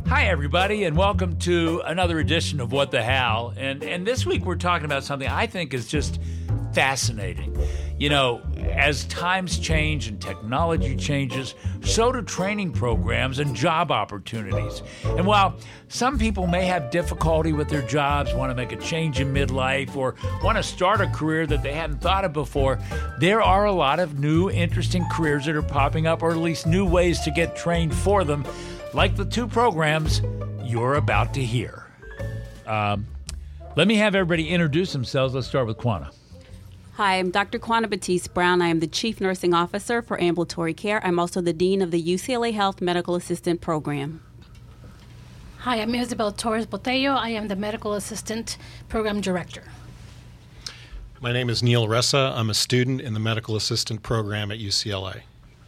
Hi, everybody, and welcome to another edition of What the Hal. And this week we're talking about something I think is just fascinating. You know, as times change and technology changes, so do training programs and job opportunities. And while some people may have difficulty with their jobs, want to make a change in midlife, or want to start a career that they hadn't thought of before, there are a lot of new, interesting careers that are popping up, or at least new ways to get trained for them, like the two programs you're about to hear. Let me have everybody introduce themselves. Let's start with Quanah. Hi, I'm Dr. Quanah Batiste Brown. I am the Chief Nursing Officer for Ambulatory Care. I'm also the Dean of the UCLA Health Medical Assistant Program. Hi, I'm Isabel Torres Botello. I am the Medical Assistant Program Director. My name is Neil Ressa. I'm a student in the Medical Assistant Program at UCLA.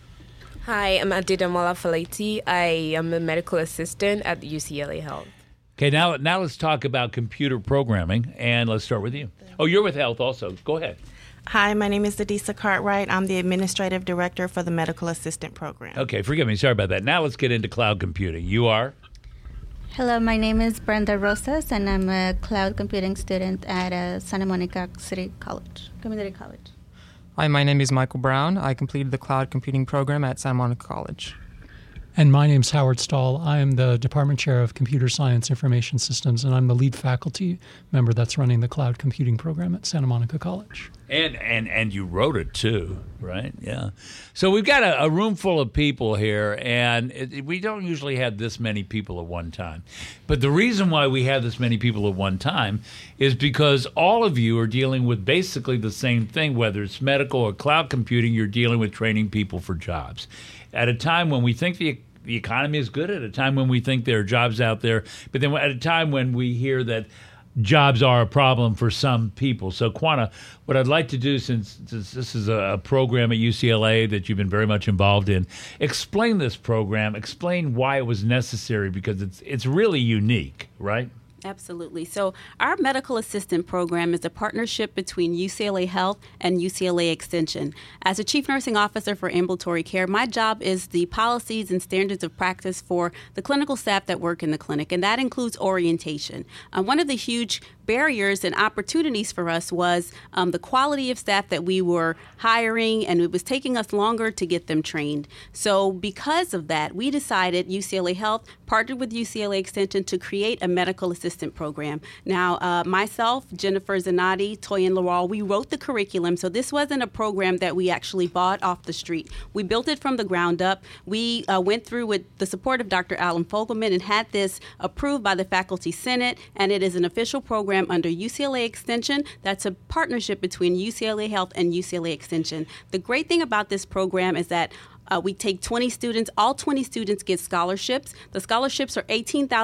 Hi, I'm Adidamola Faleti. I am a medical assistant at UCLA Health. Okay, now let's talk about computer programming, and let's start with you. Oh, you're with Health also. Go ahead. Hi, my name is Adisa Cartwright. I'm the Administrative Director for the Medical Assistant Program. Okay, forgive me. Sorry about that. Now let's get into cloud computing. You are? Hello, my name is Brenda Rosas, and I'm a cloud computing student at Santa Monica City College, Community College. Hi, my name is Michael Brown. I completed the cloud computing program at Santa Monica College. And my name's Howard Stahl. I am the Department Chair of Computer Science Information Systems, and I'm the lead faculty member that's running the cloud computing program at Santa Monica College. And you wrote it too, right? Yeah. So we've got a room full of people here, and we don't usually have this many people at one time. But the reason why we have this many people at one time is because all of you are dealing with basically the same thing, whether it's medical or cloud computing, you're dealing with training people for jobs. At a time when we think the economy is good, at a time when we think there are jobs out there, but then at a time when we hear that jobs are a problem for some people. So, Quanah, what I'd like to do, since this is a program at UCLA that you've been very much involved in, explain this program, explain why it was necessary, because it's really unique, right? Absolutely. So our medical assistant program is a partnership between UCLA Health and UCLA Extension. As a chief nursing officer for ambulatory care, my job is the policies and standards of practice for the clinical staff that work in the clinic, and that includes orientation. One of the huge barriers and opportunities for us was the quality of staff that we were hiring, and it was taking us longer to get them trained. So because of that, we decided, UCLA Health partnered with UCLA Extension to create a medical assistant program. Now, myself, Jennifer Zanotti, Toyin Laurel, we wrote the curriculum, so this wasn't a program that we actually bought off the street. We built it from the ground up. We went through with the support of Dr. Alan Fogelman and had this approved by the Faculty Senate, and it is an official program under UCLA Extension. That's a partnership between UCLA Health and UCLA Extension. The great thing about this program is that we take 20 students. All 20 students get scholarships. The scholarships are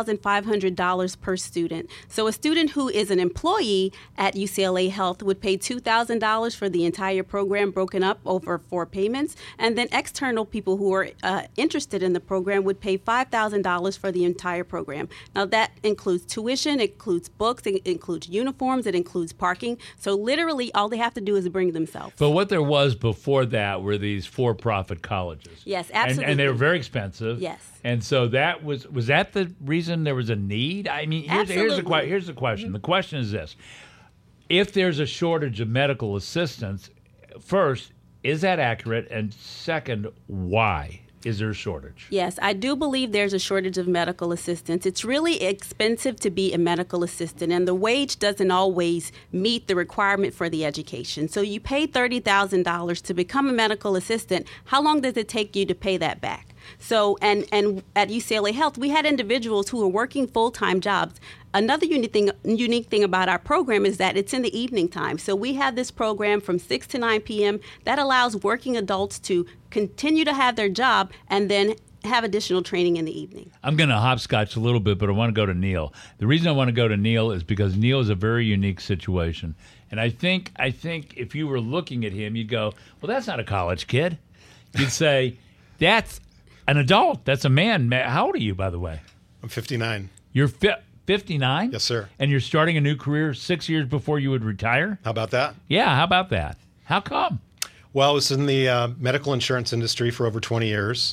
$18,500 per student. So a student who is an employee at UCLA Health would pay $2,000 for the entire program, broken up over 4 payments. And then external people who are interested in the program would pay $5,000 for the entire program. Now that includes tuition, it includes books, it includes uniforms, it includes parking. So literally all they have to do is bring themselves. But what there was before that were these for-profit colleges. Yes, absolutely. And they were very expensive. Yes. And so that was that the reason there was a need? I mean, here's the question. Mm-hmm. The question is this. If there's a shortage of medical assistants, first, is that accurate? And second, why is there a shortage? Yes, I do believe there's a shortage of medical assistants. It's really expensive to be a medical assistant, and the wage doesn't always meet the requirement for the education. So you pay $30,000 to become a medical assistant. How long does it take you to pay that back? So, and at UCLA Health, we had individuals who were working full-time jobs. Another unique thing about our program is that it's in the evening time. So we have this program from 6 to 9 p.m. that allows working adults to continue to have their job and then have additional training in the evening. I'm going to hopscotch a little bit, but I want to go to Neil. The reason I want to go to Neil is because Neil is a very unique situation. And I think if you were looking at him, you'd go, well, that's not a college kid. You'd say, that's an adult. That's a man. How old are you, by the way? I'm 59. You're 59? Yes, sir. And you're starting a new career 6 years before you would retire? How about that? Yeah, how about that? How come? Well, I was in the medical insurance industry for over 20 years.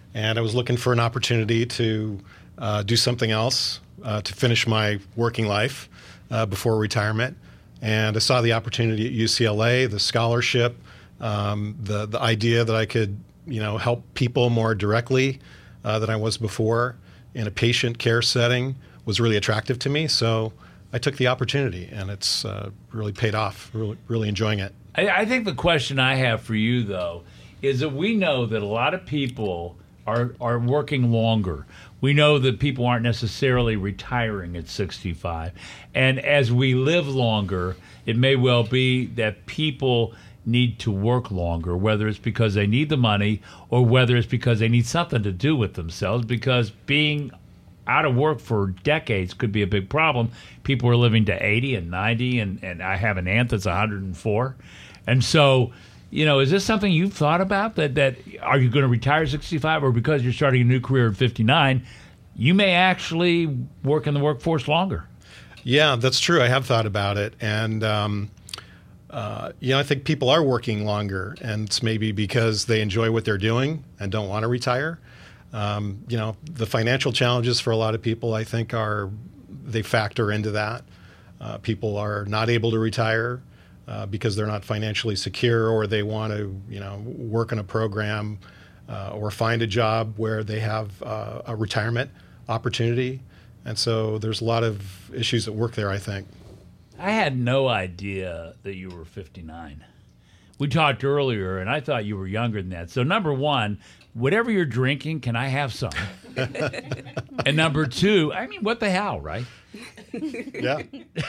and I was looking for an opportunity to do something else to finish my working life before retirement. And I saw the opportunity at UCLA, the scholarship, the idea that I could, help people more directly than I was before in a patient care setting was really attractive to me. So I took the opportunity, and it's really paid off. Really enjoying it. I think the question I have for you, though, is that we know that a lot of people are working longer. We know that people aren't necessarily retiring at 65. And as we live longer, it may well be that people need to work longer, whether it's because they need the money or whether it's because they need something to do with themselves, because being out of work for decades could be a big problem. People are living to 80 and 90, and I have an aunt that's 104. And so, is this something you've thought about, that are you going to retire at 65, or because you're starting a new career at 59, you may actually work in the workforce longer? Yeah, that's true. I have thought about it. And, I think people are working longer, and it's maybe because they enjoy what they're doing and don't want to retire. The financial challenges for a lot of people, I think, they factor into that. People are not able to retire because they're not financially secure, or they want to, work in a program or find a job where they have a retirement opportunity. And so there's a lot of issues at work there, I think. I had no idea that you were 59. We talked earlier, and I thought you were younger than that. So, number one, whatever you're drinking, can I have some? And number two, what the hell, right? Yeah.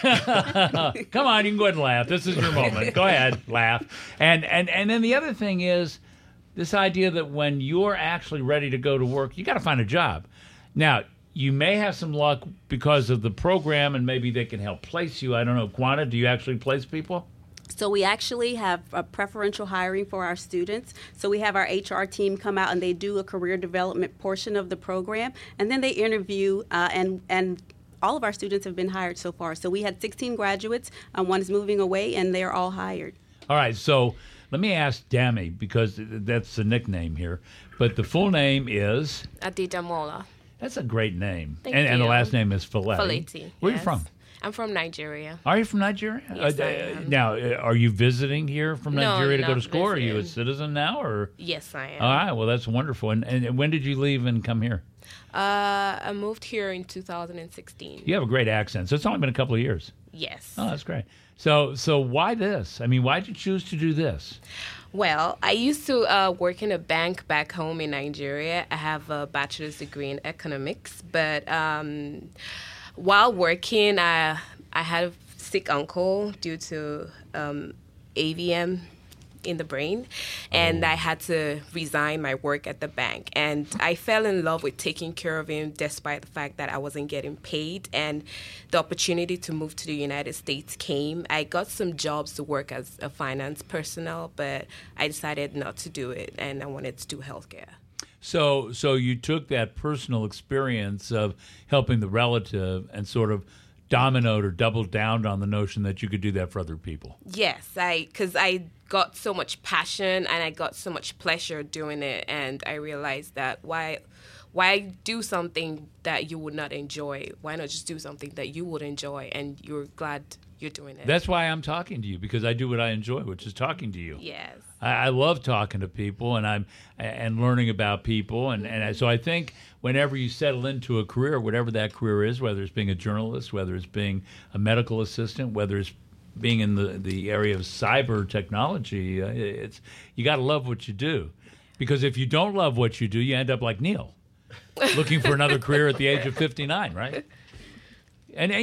Come on, you can go ahead and laugh. This is your moment. Go ahead, laugh. And then the other thing is this idea that when you're actually ready to go to work, you got to find a job. Now, you may have some luck because of the program, and maybe they can help place you. I don't know. Quanta, do you actually place people? So we actually have a preferential hiring for our students. So we have our HR team come out, and they do a career development portion of the program, and then they interview, and all of our students have been hired so far. So we had 16 graduates. One is moving away, and they're all hired. All right. So let me ask Dami, because that's the nickname here. But the full name is? Adida Mola. That's a great name. Thank you. And the last name is Faleti. Faleti. Where are you from? I'm from Nigeria. Are you from Nigeria? Yes, I am. Now, are you visiting here from Nigeria to go to school? Visiting. Are you a citizen now? Or? Yes, I am. All right. Well, that's wonderful. And when did you leave and come here? I moved here in 2016. You have a great accent. So it's only been a couple of years. Yes. Oh, that's great. So why this? Why did you choose to do this? Well, I used to work in a bank back home in Nigeria. I have a bachelor's degree in economics, but while working, I had a sick uncle due to AVM in the brain, and I had to resign my work at the bank. And I fell in love with taking care of him despite the fact that I wasn't getting paid, and the opportunity to move to the United States came. I got some jobs to work as a finance personnel, but I decided not to do it, and I wanted to do healthcare. So you took that personal experience of helping the relative and sort of dominoed or doubled down on the notion that you could do that for other people. Yes, because I got so much passion and I got so much pleasure doing it, and I realized that why do something that you would not enjoy? Why not just do something that you would enjoy and you're glad you're doing it? That's why I'm talking to you, because I do what I enjoy, which is talking to you. Yes. I love talking to people and learning about people, and so I think whenever you settle into a career, whatever that career is, whether it's being a journalist, whether it's being a medical assistant, whether it's being in the area of cyber technology, you got to love what you do, because if you don't love what you do, you end up like Neil, looking for another career at the age of 59, right? And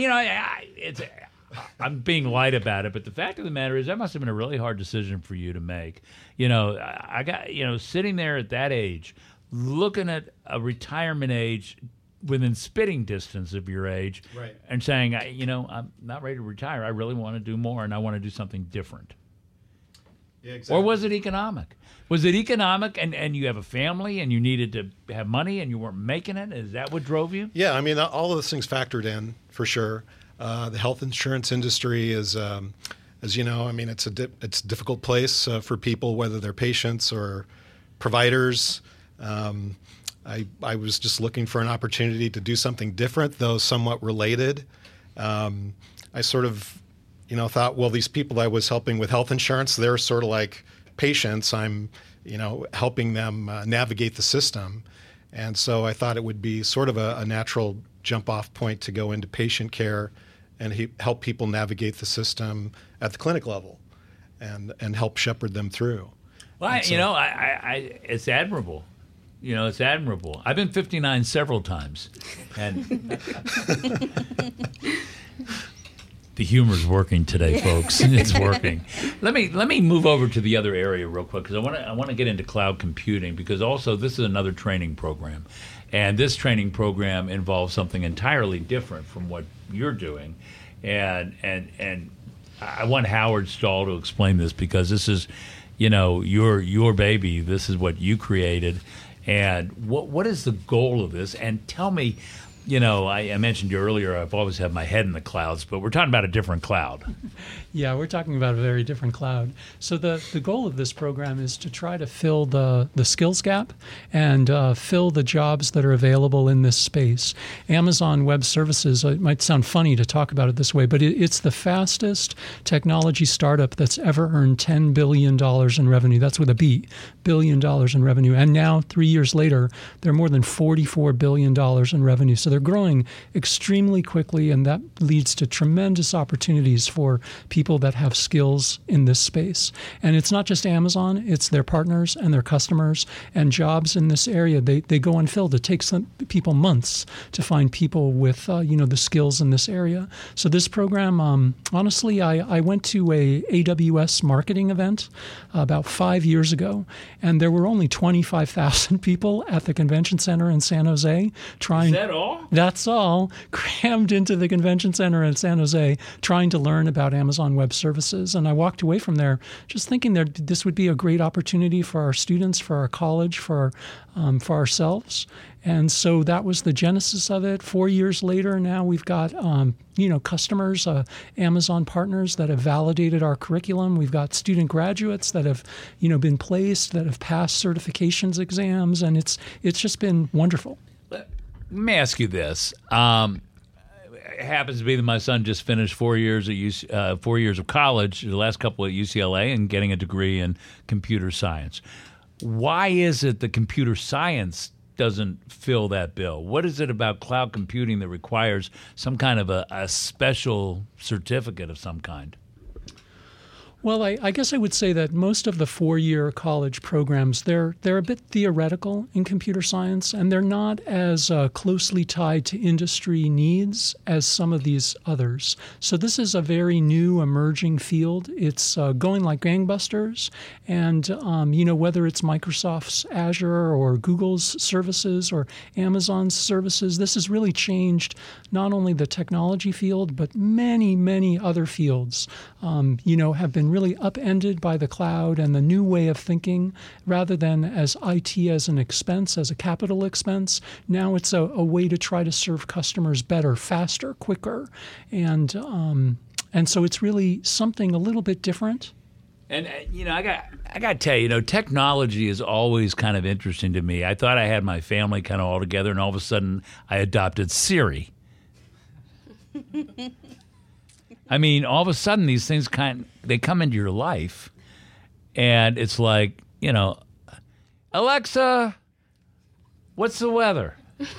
I'm being light about it, but the fact of the matter is that must have been a really hard decision for you to make. I got, sitting there at that age, looking at a retirement age within spitting distance of your age, right, and saying, I'm not ready to retire. I really want to do more, and I want to do something different. Yeah, exactly. Or was it economic? Was it economic, and you have a family, and you needed to have money, and you weren't making it? Is that what drove you? Yeah, all of those things factored in, for sure. The health insurance industry is, as you know, it's a difficult place for people, whether they're patients or providers. I was just looking for an opportunity to do something different, though somewhat related. I sort of, thought, well, these people I was helping with health insurance, they're sort of like patients. I'm, helping them navigate the system. And so I thought it would be sort of a natural jump-off point to go into patient care and help people navigate the system at the clinic level and help shepherd them through. Well, it's admirable. It's admirable. I've been 59 several times, and the humor's working today, folks. It's working. Let me move over to the other area real quick because I want to get into cloud computing because also this is another training program, and this training program involves something entirely different from what you're doing, and I want Howard Stahl to explain this because this is, your baby. This is what you created. And what is the goal of this? And tell me, I mentioned you earlier, I've always had my head in the clouds, but we're talking about a different cloud. Yeah, we're talking about a very different cloud. So the goal of this program is to try to fill the skills gap and fill the jobs that are available in this space. Amazon Web Services, it might sound funny to talk about it this way, but it's the fastest technology startup that's ever earned $10 billion in revenue. That's with a B, $1 billion in revenue. And now, 3 years later, they're more than $44 billion in revenue. So they're growing extremely quickly, and that leads to tremendous opportunities for people that have skills in this space. And it's not just Amazon, it's their partners and their customers, and jobs in this area, they go unfilled. It takes people months to find people with the skills in this area. So this program, honestly, I went to a AWS marketing event about 5 years ago, and there were only 25,000 people at the convention center in San Jose trying. Is that all? That's all, crammed into the convention center in San Jose, trying to learn about Amazon Web Services. And I walked away from there just thinking that this would be a great opportunity for our students, for our college, for ourselves. And so that was the genesis of it. 4 years later, now we've got customers, Amazon partners that have validated our curriculum. We've got student graduates that have been placed, that have passed certifications exams, and it's just been wonderful. Let me ask you this. It happens to be that my son just finished 4 years at 4 years of college, the last couple at UCLA, and getting a degree in computer science. Why is it that computer science doesn't fill that bill? What is it about cloud computing that requires some kind of a special certificate of some kind? Well, I guess I would say that most of the 4-year college programs, they're a bit theoretical in computer science, and they're not as closely tied to industry needs as some of these others. So this is a very new emerging field. It's going like gangbusters, and whether it's Microsoft's Azure or Google's services or Amazon's services, this has really changed not only the technology field, but many, many other fields, have been really upended by the cloud and the new way of thinking. Rather than as IT as an expense, as a capital expense, now it's a way to try to serve customers better, faster, quicker. And so it's really something a little bit different. And, I got to tell you, technology is always kind of interesting to me. I thought I had my family kind of all together, and all of a sudden I adopted Siri. I mean, all of a sudden these things they come into your life, and it's like, Alexa, what's the weather?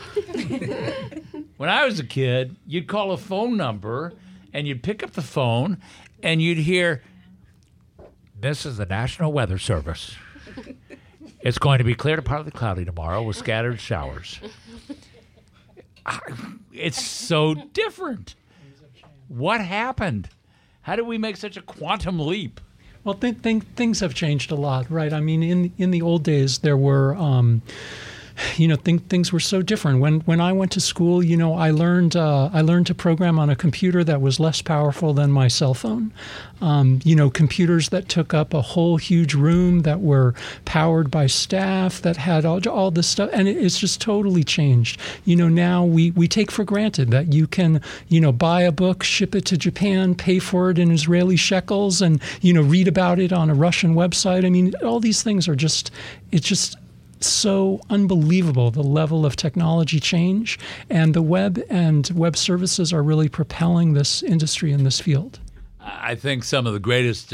When I was a kid, you'd call a phone number, and you'd pick up the phone, and you'd hear, "This is the National Weather Service. It's going to be clear to partly cloudy tomorrow with scattered showers." It's so different. What happened? How did we make such a quantum leap? Well, things have changed a lot, right? I mean, in the old days, there were, things were so different. When I went to school, I learned to program on a computer that was less powerful than my cell phone. Computers that took up a whole huge room, that were powered by staff, that had all this stuff, and it's just totally changed. Now we take for granted that you can, buy a book, ship it to Japan, pay for it in Israeli shekels, and read about it on a Russian website. I mean, all these things are so unbelievable, the level of technology change, and the web and web services are really propelling this industry in this field. I think some of the greatest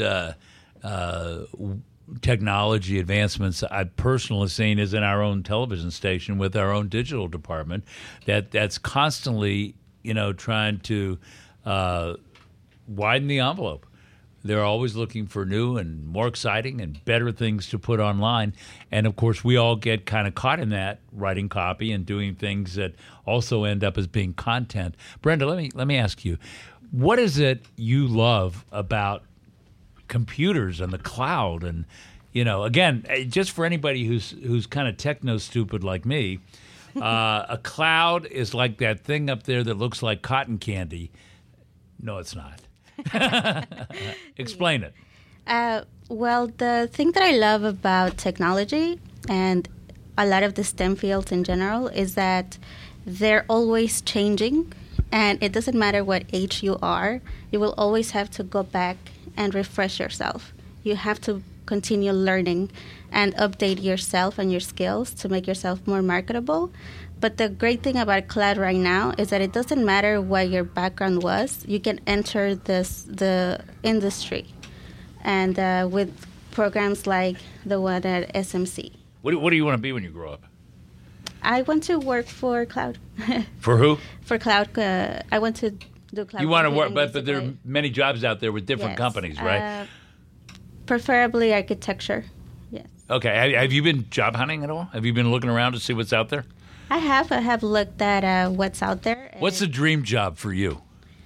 technology advancements I've personally seen is in our own television station with our own digital department that's constantly, trying to widen the envelope. They're always looking for new and more exciting and better things to put online. And, of course, we all get kind of caught in that, writing copy and doing things that also end up as being content. Brenda, let me ask you, what is it you love about computers and the cloud? And, again, just for anybody who's kind of techno-stupid like me, a cloud is like that thing up there that looks like cotton candy. No, it's not. Explain it. Well, the thing that I love about technology and a lot of the STEM fields in general is that they're always changing, and it doesn't matter what age you are, you will always have to go back and refresh yourself. You have to continue learning and update yourself and your skills to make yourself more marketable. But the great thing about cloud right now is that it doesn't matter what your background was. You can enter the industry, and with programs like the one at SMC. What do you want to be when you grow up? I want to work for cloud. For who? For cloud. I want to do cloud. You want to work, but there are many jobs out there with different companies, right? Preferably architecture. Yes. Okay. Have you been job hunting at all? Have you been looking around to see what's out there? I have looked at what's out there. What's the dream job for you?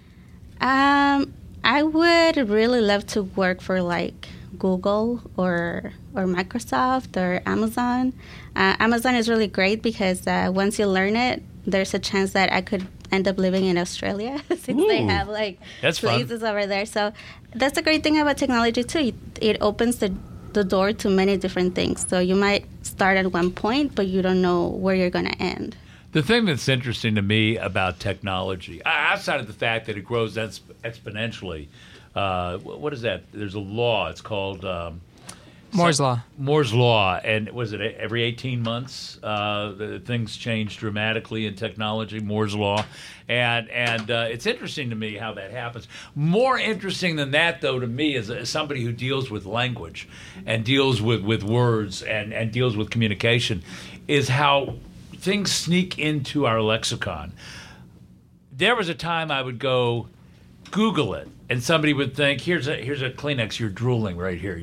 I would really love to work for like Google or Microsoft or Amazon. Amazon is really great because once you learn it, there's a chance that I could end up living in Australia since they have like places over there. So that's the great thing about technology too. It opens the door to many different things. So you might start at one point, but you don't know where you're going to end. The thing that's interesting to me about technology, outside of the fact that it grows exponentially, what is that? There's a law. It's called Moore's Law. Moore's Law. And was it every 18 months? Things change dramatically in technology, Moore's Law. And it's interesting to me how that happens. More interesting than that, though, to me, as somebody who deals with language and deals with words and deals with communication, is how things sneak into our lexicon. There was a time I would go Google it, and somebody would think, here's a Kleenex, you're drooling right here.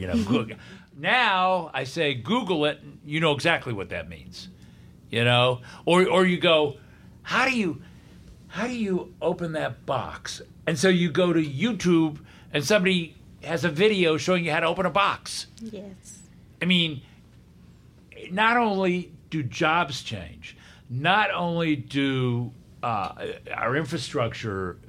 Now I say Google it, you know exactly what that means. Or you go, how do you open that box? And so you go to YouTube and somebody has a video showing you how to open a box. Yes. I mean, not only do jobs change, not only do our infrastructure,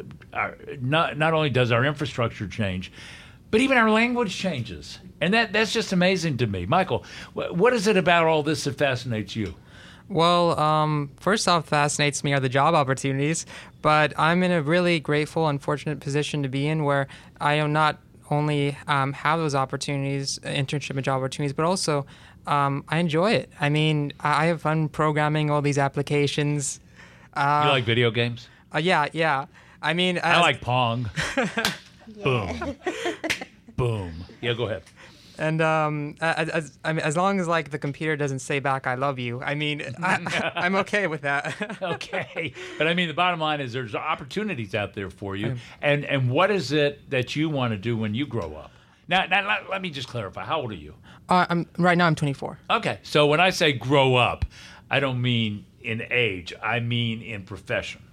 not only does our infrastructure change, but even our language changes. And that's just amazing to me. Michael, what is it about all this that fascinates you? Well, first off, fascinates me are the job opportunities, but I'm in a really grateful and fortunate position to be in where I am not only have those opportunities, internship and job opportunities, but also I enjoy it. I mean, I have fun programming all these applications. You like video games? Yeah. I mean, I like Pong. Boom. Boom. Yeah, go ahead. And as long as like the computer doesn't say back "I love you," I mean, I'm okay with that. Okay, but I mean, the bottom line is there's opportunities out there for you. And what is it that you want to do when you grow up? Now let me just clarify. How old are you? Right now I'm 24. Okay, so when I say grow up, I don't mean in age. I mean in profession.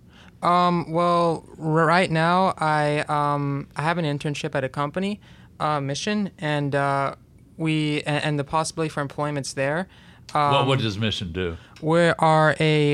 Well, right now I have an internship at a company. Mission, and and the possibility for employment's there. What does Mission do? We are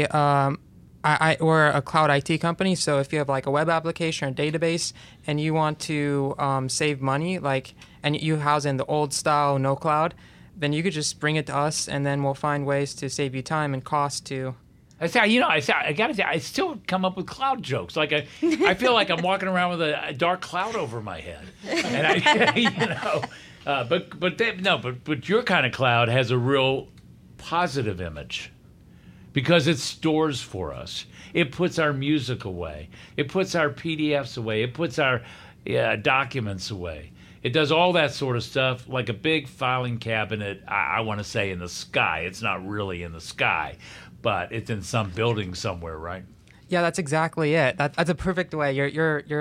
we're a cloud IT company. So if you have like a web application or a database, and you want to save money, and you house in the old style no cloud, then you could just bring it to us, and then we'll find ways to save you time and cost to. I gotta say, I still come up with cloud jokes. Like I feel like I'm walking around with a dark cloud over my head, and but your kind of cloud has a real positive image because it stores for us. It puts our music away. It puts our PDFs away. It puts our documents away. It does all that sort of stuff like a big filing cabinet, I want to say, in the sky. It's not really in the sky, but it's in some building somewhere, right? Yeah, that's exactly it. That's a perfect way. You're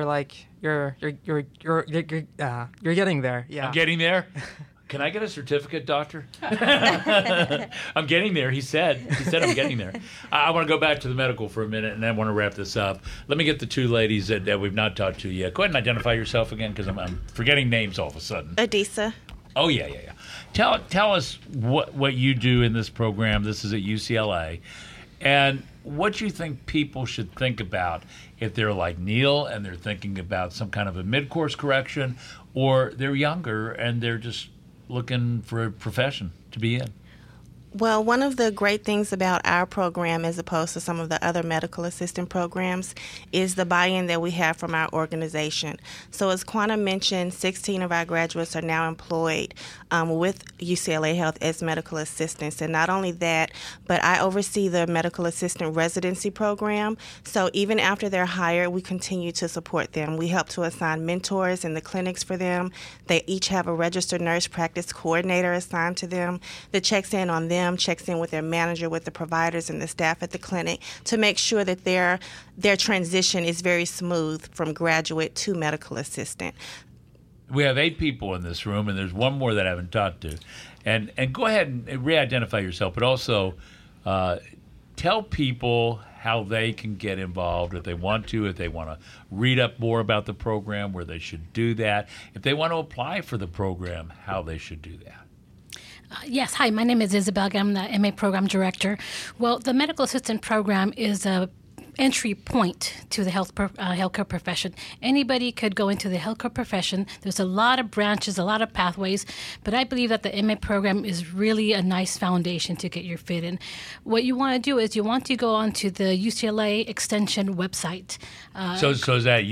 getting there. Yeah. I'm getting there. Can I get a certificate, doctor? I'm getting there. He said I'm getting there. I want to go back to the medical for a minute, and I want to wrap this up. Let me get the two ladies that we've not talked to yet. Go ahead and identify yourself again, because I'm forgetting names all of a sudden. Adisa. Oh, yeah. Tell us what you do in this program. This is at UCLA. And what you think people should think about if they're like Neil and they're thinking about some kind of a mid-course correction, or they're younger and they're just looking for a profession to be in. Well, one of the great things about our program, as opposed to some of the other medical assistant programs, is the buy-in that we have from our organization. So as Quanah mentioned, 16 of our graduates are now employed with UCLA Health as medical assistants. And not only that, but I oversee the medical assistant residency program. So even after they're hired, we continue to support them. We help to assign mentors in the clinics for them. They each have a registered nurse practice coordinator assigned to them that checks in on them, checks in with their manager, with the providers and the staff at the clinic to make sure that their transition is very smooth from graduate to medical assistant. We have 8 people in this room, and there's one more that I haven't talked to. And go ahead and re-identify yourself, but also tell people how they can get involved if they want to read up more about the program, where they should do that. If they want to apply for the program, how they should do that. Yes. Hi, my name is Isabel. I'm the MA Program Director. Well, the Medical Assistant Program is a entry point to the healthcare profession. Anybody could go into the healthcare profession. There's a lot of branches, a lot of pathways, but I believe that the MA program is really a nice foundation to get your fit in. What you want to do is you want to go onto the UCLA Extension website. So is that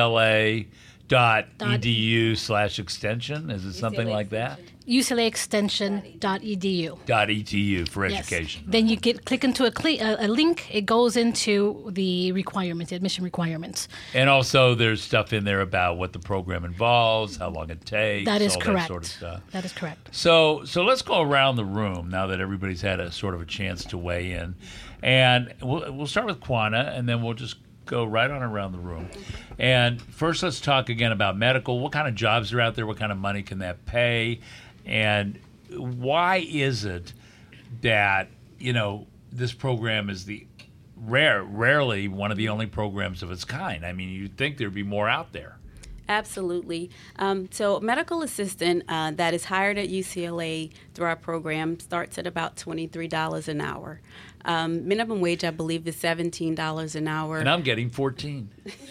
UCLA.edu/extension? Is it something like that? UCLAextension.edu. .edu for education. Yes. Then you click into a link. It goes into the requirements, admission requirements. And also there's stuff in there about what the program involves, how long it takes. That is all correct. That sort of stuff. That is correct. So let's go around the room now that everybody's had a sort of a chance to weigh in. And we'll start with Quanah, and then we'll just go right on around the room. And first, let's talk again about medical. What kind of jobs are out there? What kind of money can that pay? And why is it that, this program is rarely one of the only programs of its kind? I mean, you'd think there'd be more out there. Absolutely. So medical assistant that is hired at UCLA through our program starts at about $23 an hour. Minimum wage, I believe, is $17 an hour. And I'm getting 14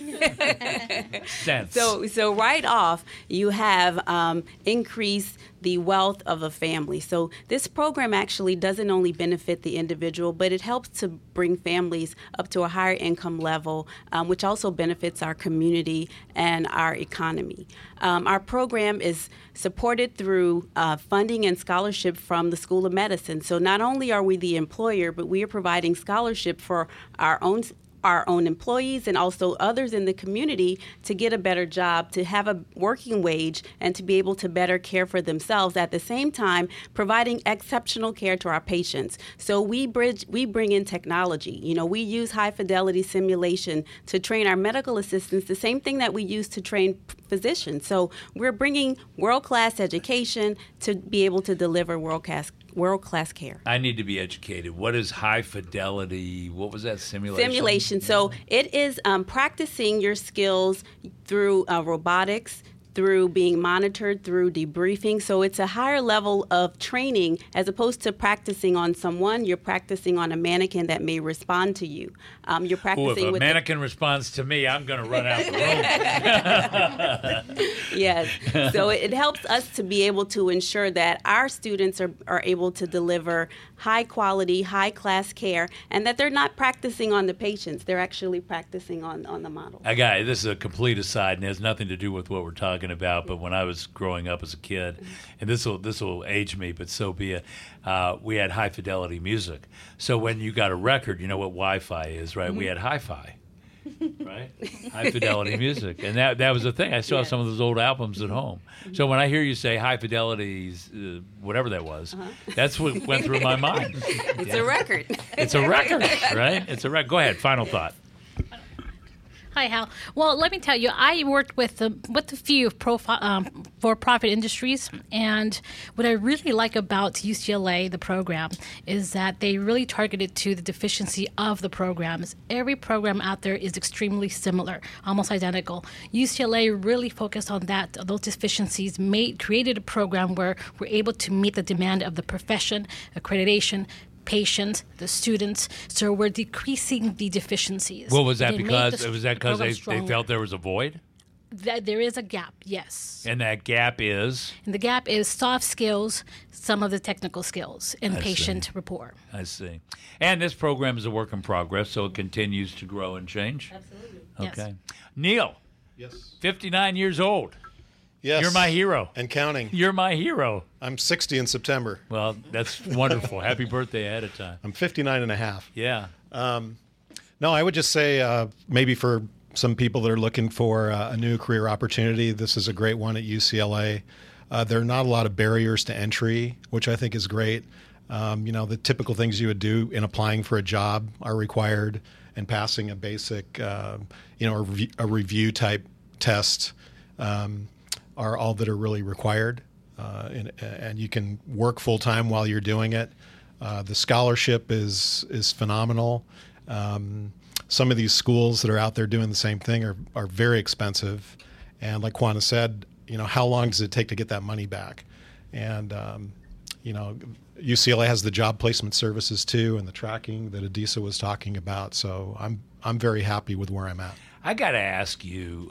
cents. So right off, you have increased the wealth of a family. So this program actually doesn't only benefit the individual, but it helps to bring families up to a higher income level, which also benefits our community and our economy. Our program is supported through funding and scholarship from the School of Medicine. So not only are we the employer, but we are providing scholarship for our own employees and also others in the community to get a better job, to have a working wage, and to be able to better care for themselves, at the same time providing exceptional care to our patients. So we bring in technology. We use high fidelity simulation to train our medical assistants, the same thing that we use to train physicians. So we're bringing world-class education to be able to deliver world-class care. I need to be educated. What is high fidelity? What was that simulation? Simulation. So it is practicing your skills through robotics, through being monitored, through debriefing. So it's a higher level of training as opposed to practicing on someone. You're practicing on a mannequin that may respond to you. You're practicing if a mannequin responds to me, I'm going to run out the room. Yes. So it helps us to be able to ensure that our students are able to deliver high quality, high class care, and that they're not practicing on the patients. They're actually practicing on the model. This is a complete aside and has nothing to do with what we're talking talking about, but when I was growing up as a kid, and this will age me, but so be it. We had high fidelity music. So when you got a record, you know what Wi-Fi is, right? We had hi-fi. Right, high fidelity music, and that was the thing. I still have some of those old albums at home. So when I hear you say high fidelity's whatever that was, that's what went through my mind. It's a record. It's a record, right? It's a record. Go ahead. Final thought. Hi, Hal. Well, let me tell you, I worked with a few for-profit industries, and what I really like about UCLA, the program, is that they really targeted to the deficiency of the programs. Every program out there is extremely similar, almost identical. UCLA really focused on those deficiencies, created a program where we're able to meet the demand of the profession, accreditation, patients, the students, so we're decreasing the deficiencies. Well, was that because they felt there was a void? That there is a gap, yes. And that gap is? And the gap is soft skills, some of the technical skills, and patient rapport. I see. And this program is a work in progress, so it continues to grow and change? Absolutely. Okay. Yes. Neil. Yes. 59 years old. Yes. You're my hero. And counting. You're my hero. I'm 60 in September. Well, that's wonderful. Happy birthday ahead of time. I'm 59 and a half. Yeah. No, I would just say maybe for some people that are looking for a new career opportunity, this is a great one at UCLA. There are not a lot of barriers to entry, which I think is great. The typical things you would do in applying for a job are required, and passing a basic, a review type test are all that are really required. And you can work full time while you're doing it. The scholarship is phenomenal. Some of these schools that are out there doing the same thing are very expensive. And like Quanah said, how long does it take to get that money back? And, UCLA has the job placement services too, and the tracking that Adisa was talking about. So I'm very happy with where I'm at. I got to ask you,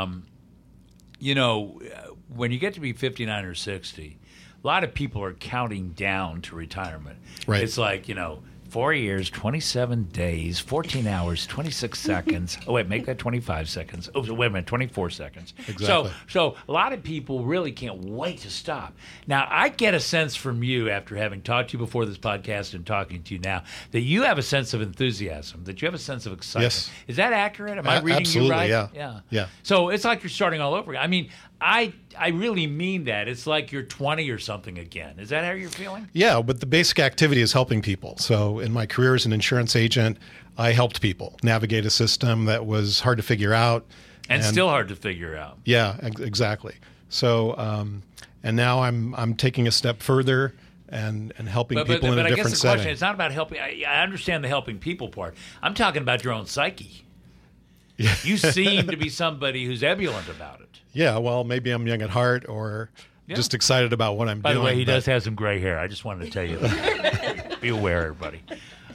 when you get to be 59 or 60, a lot of people are counting down to retirement. Right. It's like, 4 years, 27 days, 14 hours, 26 seconds. Oh, wait, make that 25 seconds. Oh, wait a minute, 24 seconds. Exactly. So a lot of people really can't wait to stop. Now, I get a sense from you, after having talked to you before this podcast and talking to you now, that you have a sense of enthusiasm, that you have a sense of excitement. Yes. Is that accurate? Am I reading absolutely, you right? Yeah. So it's like you're starting all over again. I mean, I really mean that. It's like you're 20 or something again. Is that how you're feeling? Yeah, but the basic activity is helping people. So in my career as an insurance agent, I helped people navigate a system that was hard to figure out. And still hard to figure out. Yeah, exactly. So, and now I'm taking a step further and helping people in a different setting. But I guess the question, it's not about helping. I understand the helping people part. I'm talking about your own psyche. Yeah. You seem to be somebody who's ebullient about it. Yeah, well, maybe I'm young at heart or just excited about what I'm doing. By the way, he does have some gray hair. I just wanted to tell you that. Be aware, everybody.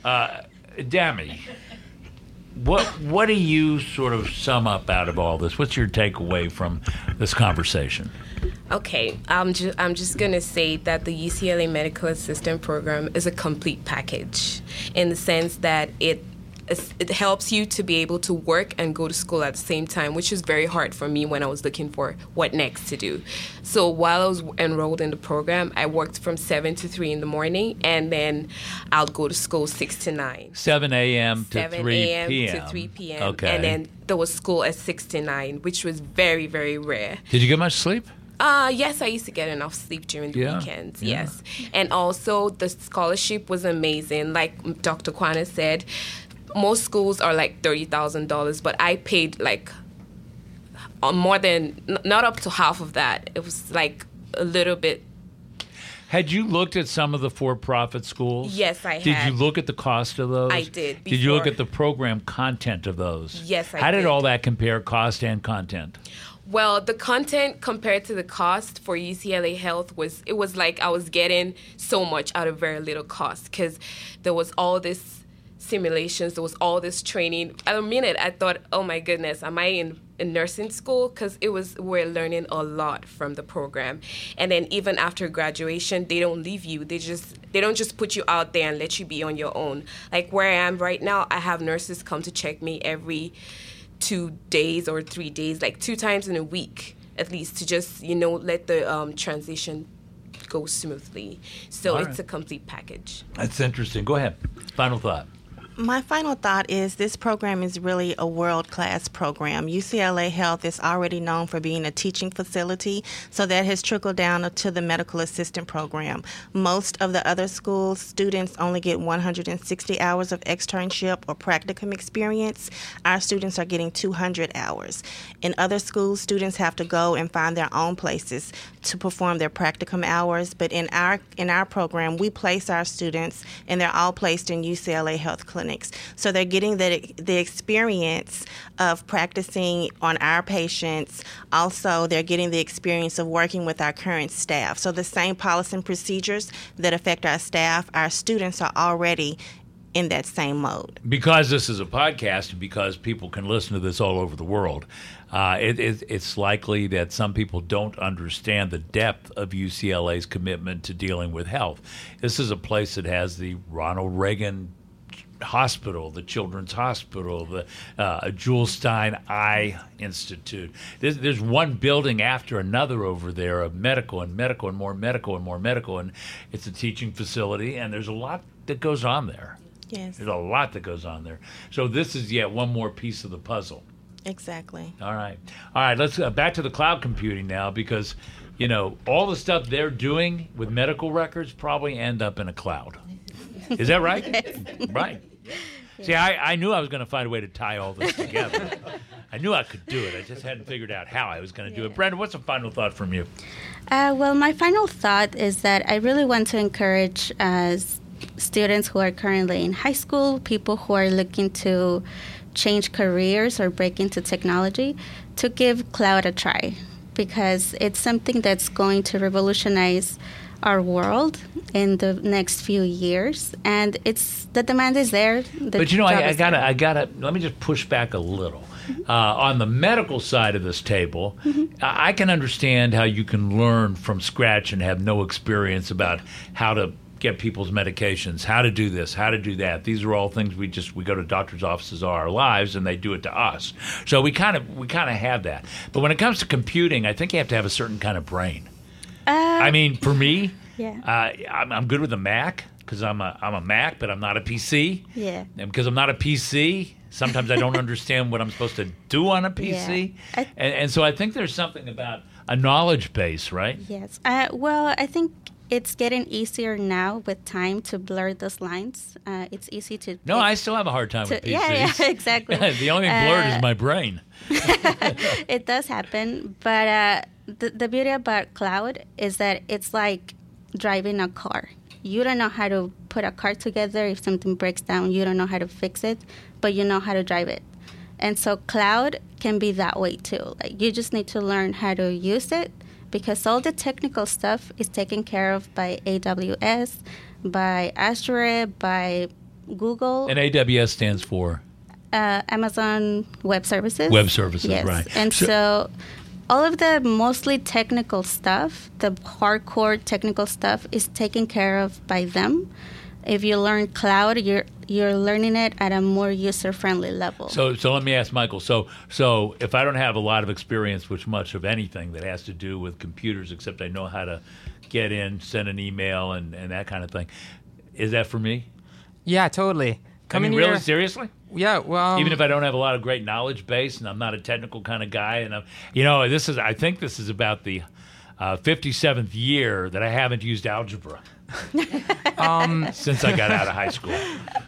Dami, what do you sort of sum up out of all this? What's your takeaway from this conversation? Okay, I'm just going to say that the UCLA Medical Assistant Program is a complete package in the sense that it helps you to be able to work and go to school at the same time, which is very hard for me when I was looking for what next to do. So while I was enrolled in the program, I worked from 7 to 3 in the morning, and then I'll go to school 6 to 9. 7 a.m. to 3 p.m. to 3 p.m. Okay. And then there was school at 6 to 9, which was very, very rare. Did you get much sleep? Yes, I used to get enough sleep during the weekends, yes. And also, the scholarship was amazing. Like Dr. Quanah said, most schools are like $30,000, but I paid like more than, not up to half of that. It was like a little bit. Had you looked at some of the for-profit schools? Yes, I had. Did you look at the cost of those? I did. Did you look at the program content of those? Yes, I did. How did all that compare, cost and content? Well, the content compared to the cost for UCLA Health was like I was getting so much out of very little cost, because there was all this simulations, there was all this training. At a minute, I thought, oh my goodness, am I in nursing school? Because we're learning a lot from the program. And then even after graduation, they don't leave you. They don't just put you out there and let you be on your own. Like where I am right now, I have nurses come to check me every 2 days or 3 days, like 2 times in a week. at least to just, let the transition go smoothly. So All it's right. a complete package. That's interesting. Go ahead. Final thought. My final thought is this program is really a world-class program. UCLA Health is already known for being a teaching facility, so that has trickled down to the medical assistant program. Most of the other schools, students only get 160 hours of externship or practicum experience. Our students are getting 200 hours. In other schools, students have to go and find their own places to perform their practicum hours, but in our program, we place our students, and they're all placed in UCLA Health clinics. So they're getting the experience of practicing on our patients. Also, they're getting the experience of working with our current staff. So the same policies and procedures that affect our staff, our students are already in that same mode. Because this is a podcast and because people can listen to this all over the world, it's likely that some people don't understand the depth of UCLA's commitment to dealing with health. This is a place that has the Ronald Reagan Hospital, the Children's Hospital, the Jules Stein Eye Institute. There's one building after another over there of medical and medical and more medical and more medical, and it's a teaching facility, and there's a lot that goes on there. Yes. There's a lot that goes on there. So this is yet one more piece of the puzzle. Exactly. All right. Let's back to the cloud computing now, because all the stuff they're doing with medical records probably end up in a cloud. Is that right? Right. See, I knew I was going to find a way to tie all this together. I knew I could do it. I just hadn't figured out how I was going to do it. Brenda, what's a final thought from you? Well, my final thought is that I really want to encourage students who are currently in high school, people who are looking to change careers or break into technology, to give cloud a try, because it's something that's going to revolutionize our world in the next few years, and the demand is there. But I gotta let me just push back a little. On the medical side of this table, I can understand how you can learn from scratch and have no experience about how to get people's medications, how to do this, how to do that. These are all things we go to doctors' offices all our lives, and they do it to us. So we kind of have that. But when it comes to computing, I think you have to have a certain kind of brain. I mean, for me, I'm good with a Mac because I'm a Mac, but I'm not a PC. Yeah. And because I'm not a PC, sometimes I don't understand what I'm supposed to do on a PC. Yeah. And so I think there's something about a knowledge base, right? Yes. Well, I think it's getting easier now with time to blur those lines. It's easy to... No, I still have a hard time with PCs. Yeah, exactly. The only thing blurred is my brain. It does happen, but the beauty about cloud is that it's like driving a car. You don't know how to put a car together. If something breaks down, you don't know how to fix it, but you know how to drive it. And so cloud can be that way too. Like, you just need to learn how to use it, because all the technical stuff is taken care of by AWS, by Azure, by Google. And AWS stands for? Amazon Web Services. Web Services, yes. Right. And so all of the mostly technical stuff, the hardcore technical stuff, is taken care of by them. If you learn cloud, you're learning it at a more user-friendly level. So let me ask Michael. So if I don't have a lot of experience with much of anything that has to do with computers, except I know how to get in, send an email, and that kind of thing, is that for me? Yeah, totally. Really, seriously? Yeah, well... Even if I don't have a lot of great knowledge base and I'm not a technical kind of guy, and I think this is about the 57th year that I haven't used algebra. Since I got out of high school.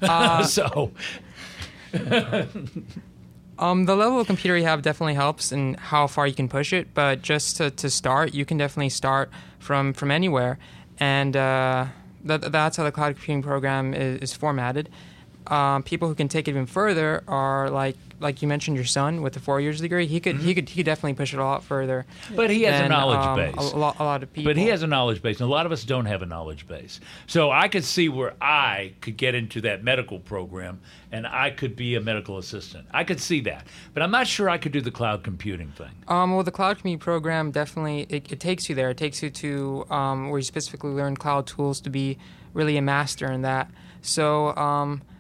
The level of computer you have definitely helps in how far you can push it, but just to start, you can definitely start from anywhere. And that's how the cloud computing program is formatted. People who can take it even further are like you mentioned, your son with the 4 years degree. He could definitely push it a lot further. But he has a knowledge base. A lot of people. But he has a knowledge base, and a lot of us don't have a knowledge base. So I could see where I could get into that medical program, and I could be a medical assistant. I could see that, but I'm not sure I could do the cloud computing thing. Well, the cloud computing program definitely it takes you there. It takes you to where you specifically learn cloud tools to be really a master in that. So.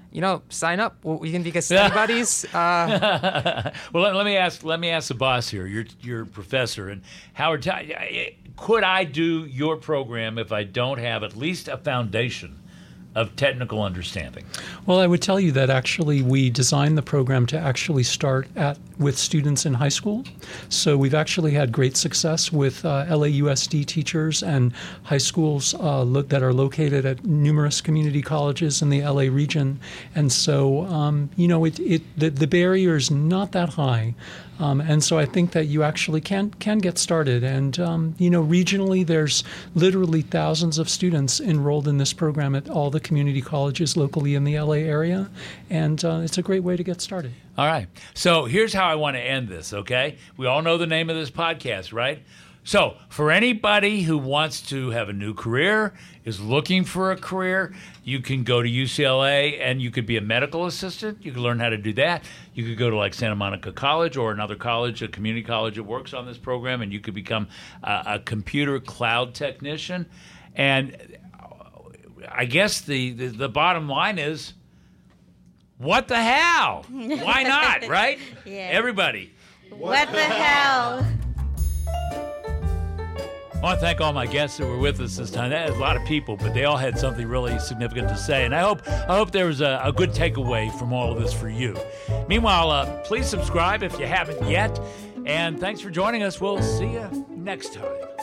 sign up. We can be study buddies. Well, let me ask the boss here. You're a professor, and Howard, could I do your program if I don't have at least a foundation of technical understanding? Well, I would tell you that actually we designed the program to actually start with students in high school. So we've actually had great success with LAUSD teachers and high schools that are located at numerous community colleges in the LA region. And so, the barrier is not that high. And so I think that you actually can get started. And, regionally, there's literally thousands of students enrolled in this program at all the community colleges locally in the LA area. And it's a great way to get started. All right. So here's how I want to end this, okay? We all know the name of this podcast, right? So for anybody who wants to have a new career, is looking for a career, you can go to UCLA and you could be a medical assistant. You can learn how to do that. You could go to like Santa Monica College or another college, a community college that works on this program, and you could become a computer cloud technician. And I guess the bottom line is, what the hell? Why not, right? Yeah. Everybody. What the hell? I want to thank all my guests that were with us this time. That is a lot of people, but they all had something really significant to say. And I hope there was a good takeaway from all of this for you. Meanwhile, please subscribe if you haven't yet. And thanks for joining us. We'll see you next time.